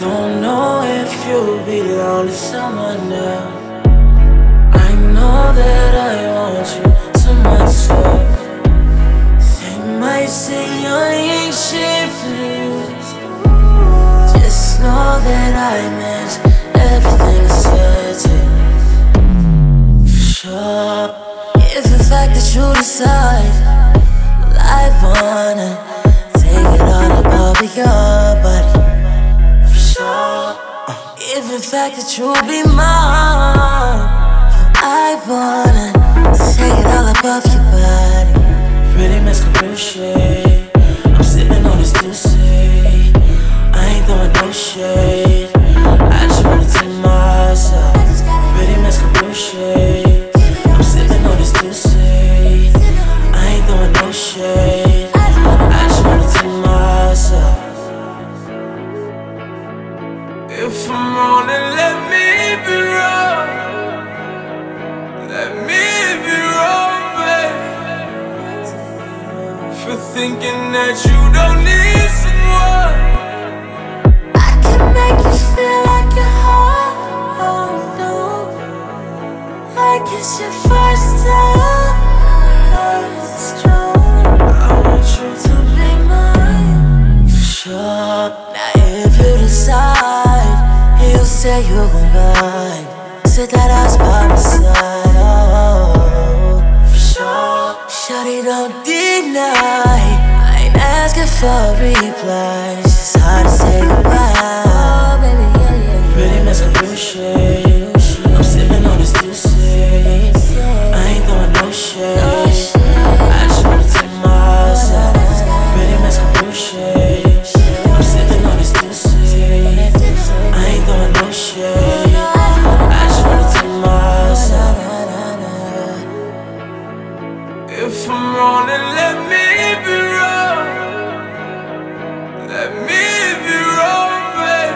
don't know if you'll belong to someone else. I know that I want you to myself. They might say I ain't shit for you. Just know that I meant everything I said to you. For sure. If in fact that you decide, well, I wanna take it all above your body. For sure. If in fact that you'll be mine, I wanna take it all above your body. Pretty masculine shade. I'm sipping on this Tuesday. I ain't throwing no shade. I just wanna take myself. Pretty masculine shade. I'm sipping on this Tuesday. I ain't throwing no shade. I just wanna take myself. If I'm wrong, then let me be wrong. Let me be wrong, babe. For thinking that you don't need someone. I can make you feel like your heart won't do. Like it's your first time. It's true. I want you to be mine. For sure. Now if you decide, you say you gon' ride. Sit that ass by my side, oh, for sure. Shawty don't deny. I ain't asking for replies. It's hard to say goodbye. Oh, baby, yeah, yeah. Pretty masculine shade. I'm sipping on this Tuesday. I ain't throwing no shade. I just wanna take myself. Pretty masculine shade. I'm sipping on this Tuesday. I ain't throwing no shade. I just wanna take myself. If I'm wrong, then let me be wrong. Let me be wrong, babe.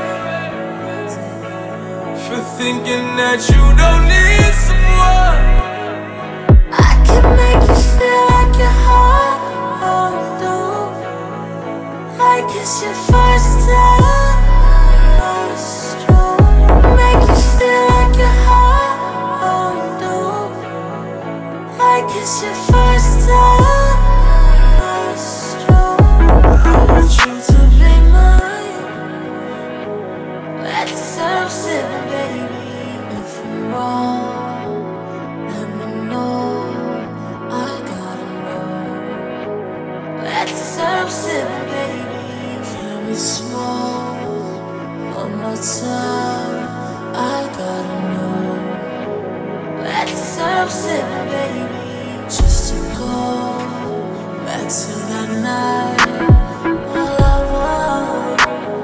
For thinking that you don't need someone. I can make you feel like your heart won't do. Like it's your first time. It's true. Make you feel like your heart won't do. Like it's your first time. It's true. I want you to be mine. Let's stop sipping, baby. If I'm wrong, let me know. I gotta know. Let's stop sipping, baby. Can we smoke? One more time, I gotta know. Let's stop sipping, baby. Just to go back to that night. All I want,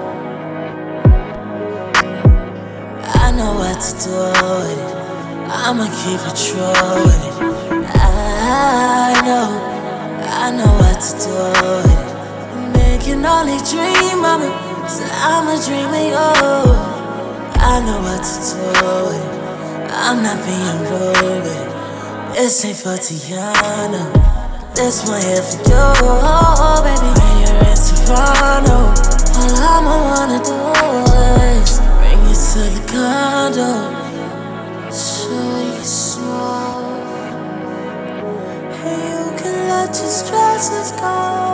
I know what to do with it. I'ma keep it true with it. I know what to do with it. Man can only dream of me, so I'ma dream of you. I know what to do with it. I'm not being rude with it. This ain't for Tiana. This one here for you, oh, baby. When you're in Toronto, all I'ma wanna do is bring you to the condo, so you can smoke, and you can let your stresses go.